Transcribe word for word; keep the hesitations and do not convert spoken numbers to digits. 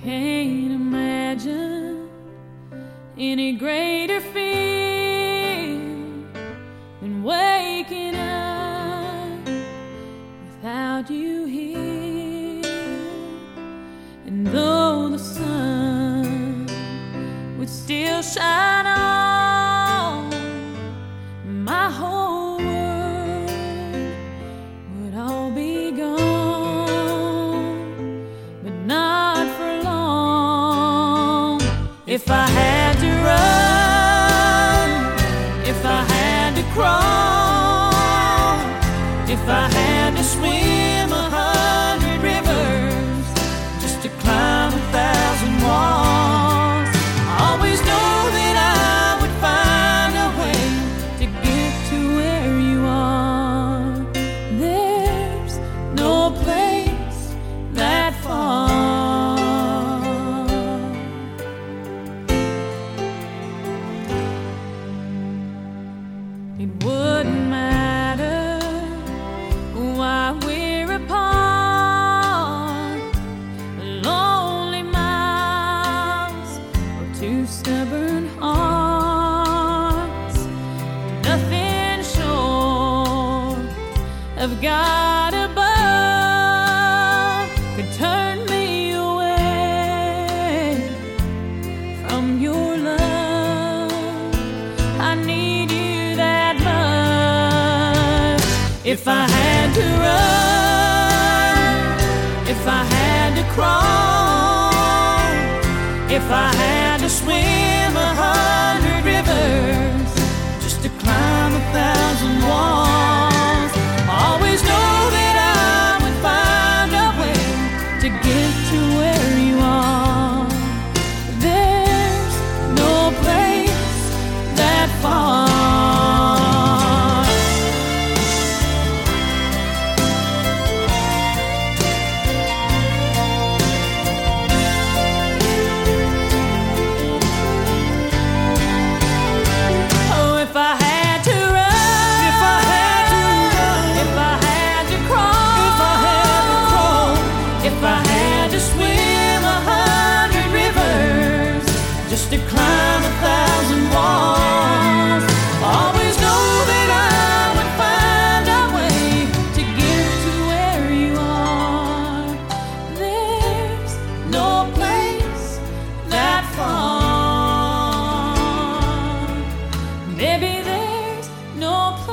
Can't imagine any greater feeling than waking up without you here. And though the sun would still shine on, my whole world would all be gone, but not for long. If I had to run, if I had to crawl, if I had to swim a hundred rivers just to climb a thousand walls, I always know that I would find a way to get to where you are. There's no place that far. It wouldn't matter why we're apart, lonely miles or two stubborn hearts. Nothing short of God above could turn me away from your love. I need you that much. If I had to run, if I had to crawl, if I had to swim a hundred rivers just to climb a thousand walls, I always know that I would find a way to get to where you are. There's no place that far. Oh, if I had to run, if I had to run, if I had to crawl, if I had to crawl, if I had to swim a hundred rivers just to climb a thousand walls, I always know that I would find a way to get to where you are. There's no place that far. Maybe there's no place